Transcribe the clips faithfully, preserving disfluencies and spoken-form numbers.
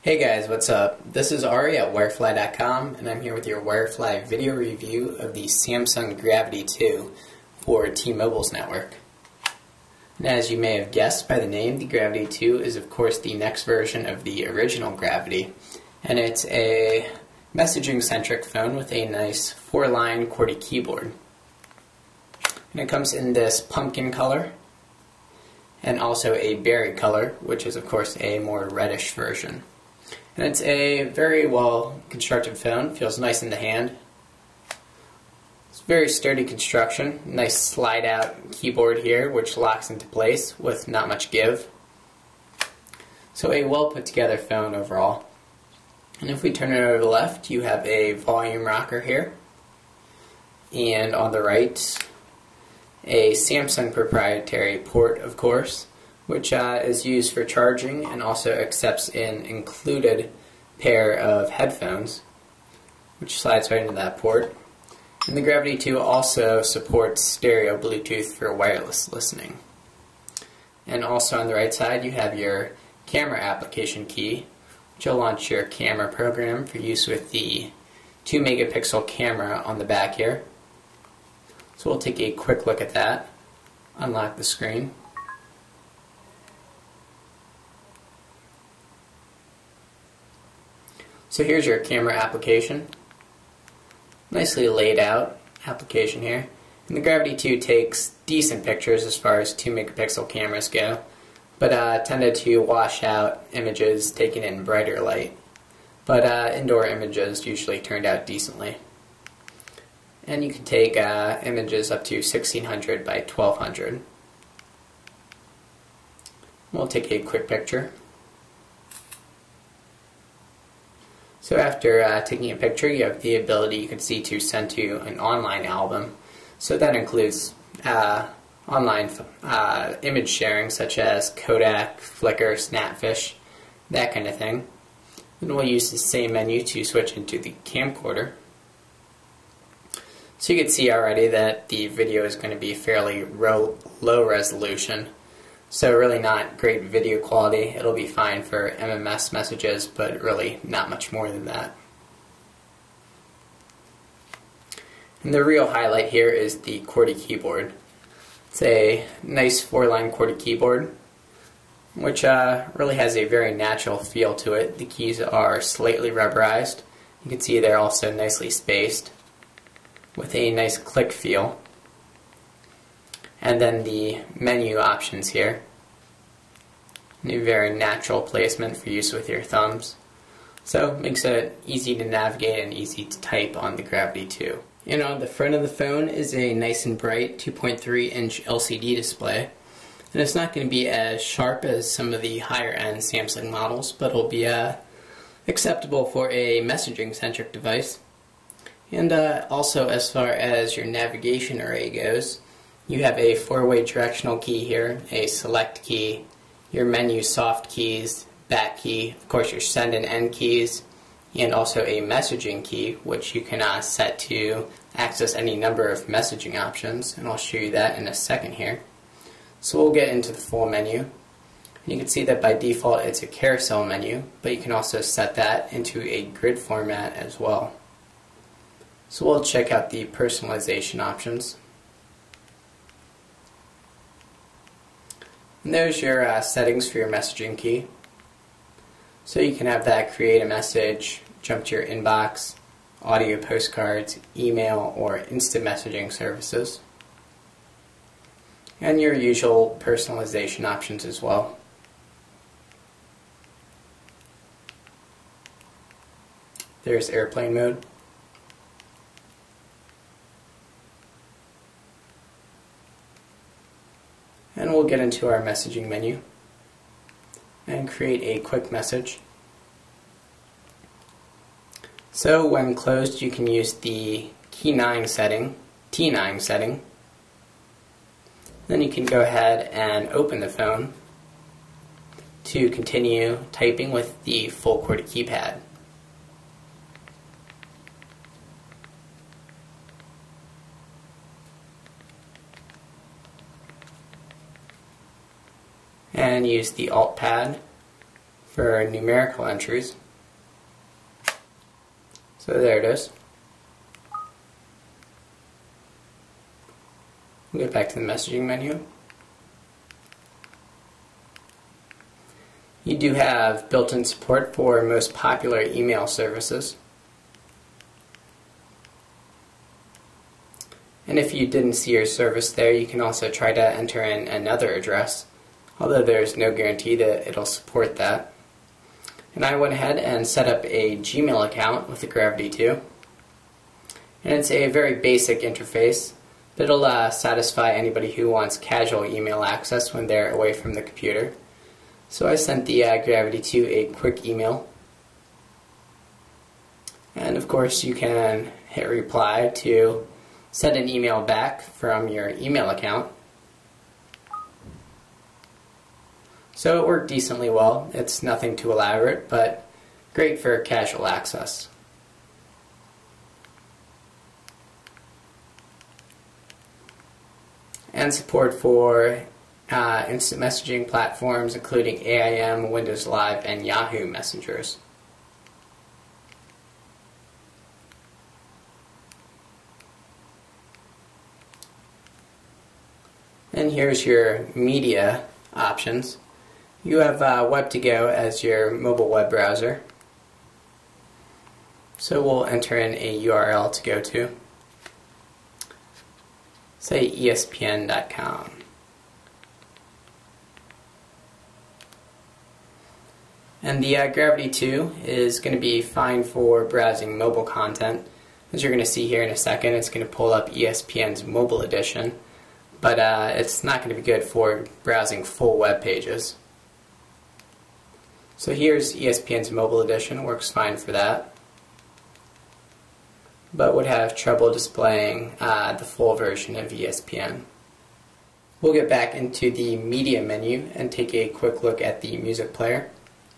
Hey guys, what's up? This is Ari at Wirefly dot com, and I'm here with your Wirefly video review of the Samsung Gravity two for T-Mobile's network. And as you may have guessed by the name, the Gravity two is of course the next version of the original Gravity, and it's a messaging-centric phone with a nice four-line QWERTY keyboard. And it comes in this pumpkin color, and also a berry color, which is of course a more reddish version. And it's a very well constructed phone, feels nice in the hand. It's very sturdy construction, nice slide out keyboard here which locks into place with not much give. So a well put together phone overall. And if we turn it over to the left, you have a volume rocker here. And on the right, a Samsung proprietary port, of course, which uh, is used for charging and also accepts an included pair of headphones, which slides right into that port. And the Gravity two also supports stereo Bluetooth for wireless listening. And also on the right side you have your camera application key, which will launch your camera program for use with the two megapixel camera on the back here. So we'll take a quick look at that, unlock the screen. So here's your camera application. Nicely laid out application here. And the Gravity two takes decent pictures as far as two megapixel cameras go, but uh, tended to wash out images taken in brighter light. But uh, indoor images usually turned out decently. And you can take uh, images up to sixteen hundred by twelve hundred. We'll take a quick picture. So after uh, taking a picture, you have the ability, you can see, to send to an online album. So that includes uh, online uh, image sharing such as Kodak, Flickr, Snapfish, that kind of thing. Then we'll use the same menu to switch into the camcorder. So you can see already that the video is going to be fairly low resolution. So really not great video quality. It'll be fine for M M S messages, but really not much more than that. And the real highlight here is the QWERTY keyboard. It's a nice four-line QWERTY keyboard, which uh, really has a very natural feel to it. The keys are slightly rubberized. You can see they're also nicely spaced, with a nice click feel. And then the menu options here. A very natural placement for use with your thumbs. So it makes it easy to navigate and easy to type on the Gravity two. And on the front of the phone is a nice and bright two point three inch L C D display. And it's not going to be as sharp as some of the higher end Samsung models, but it'll be uh, acceptable for a messaging centric device. And uh, also, as far as your navigation array goes, you have a four-way directional key here, a select key, your menu soft keys, back key, of course your send and end keys, and also a messaging key, which you can uh, set to access any number of messaging options, and I'll show you that in a second here. So we'll get into the full menu. And you can see that by default it's a carousel menu, but you can also set that into a grid format as well. So we'll check out the personalization options. And there's your uh, settings for your messaging key. So you can have that create a message, jump to your inbox, audio postcards, email, or instant messaging services. And your usual personalization options as well. There's airplane mode. And we'll get into our messaging menu and create a quick message. So when closed, you can use the key nine setting, T nine setting. Then you can go ahead and open the phone to continue typing with the full QWERTY keypad. And use the Alt pad for numerical entries. So there it is. We'll get back to the messaging menu. You do have built-in support for most popular email services. And if you didn't see your service there, you can also try to enter in another address, although there's no guarantee that it'll support that. And I went ahead and set up a Gmail account with the Gravity two. And it's a very basic interface, but it'll uh, satisfy anybody who wants casual email access when they're away from the computer. So I sent the uh, Gravity two a quick email. And of course you can hit reply to send an email back from your email account. So it worked decently well. It's nothing too elaborate, but great for casual access. And support for uh, instant messaging platforms including A I M, Windows Live, and Yahoo Messengers. And here's your media options. You have uh, Web to Go as your mobile web browser. So we'll enter in a U R L to go to. Say E S P N dot com. And the uh, Gravity two is going to be fine for browsing mobile content. As you're going to see here in a second, it's going to pull up E S P N's mobile edition, but uh, it's not going to be good for browsing full web pages. So here's E S P N's mobile edition, works fine for that, but would have trouble displaying uh, the full version of E S P N. We'll get back into the media menu and take a quick look at the music player.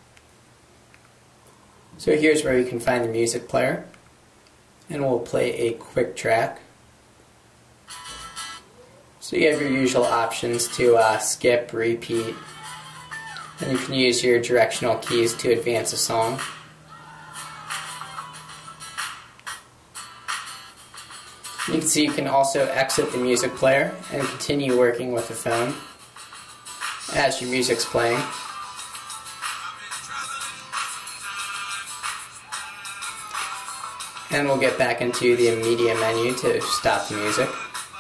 So here's where you can find the music player, and we'll play a quick track. So you have your usual options to uh, skip, repeat, and you can use your directional keys to advance a song. You can see you can also exit the music player and continue working with the phone as your music's playing. And we'll get back into the media menu to stop the music.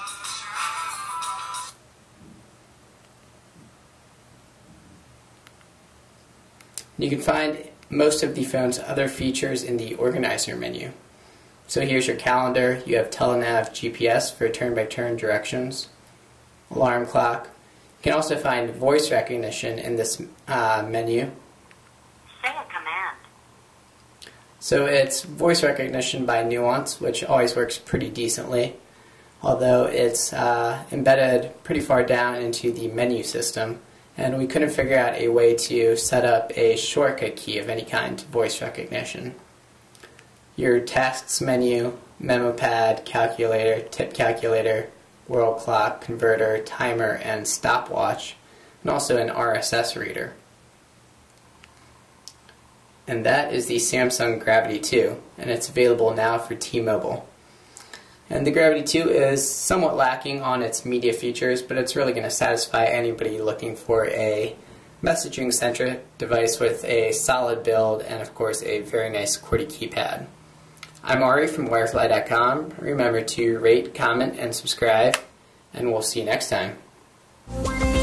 You can find most of the phone's other features in the organizer menu. So here's your calendar, you have telenav G P S for turn-by-turn directions, alarm clock. You can also find voice recognition in this uh, menu. Say a command. So it's voice recognition by Nuance, which always works pretty decently, although it's uh, embedded pretty far down into the menu system, and we couldn't figure out a way to set up a shortcut key of any kind to voice recognition. Your tasks menu, memo pad, calculator, tip calculator, world clock, converter, timer, and stopwatch, and also an R S S reader. And that is the Samsung Gravity two, and it's available now for T-Mobile. And the Gravity two is somewhat lacking on its media features, but it's really going to satisfy anybody looking for a messaging-centric device with a solid build and, of course, a very nice QWERTY keypad. I'm Ari from Wirefly dot com. Remember to rate, comment, and subscribe, and we'll see you next time.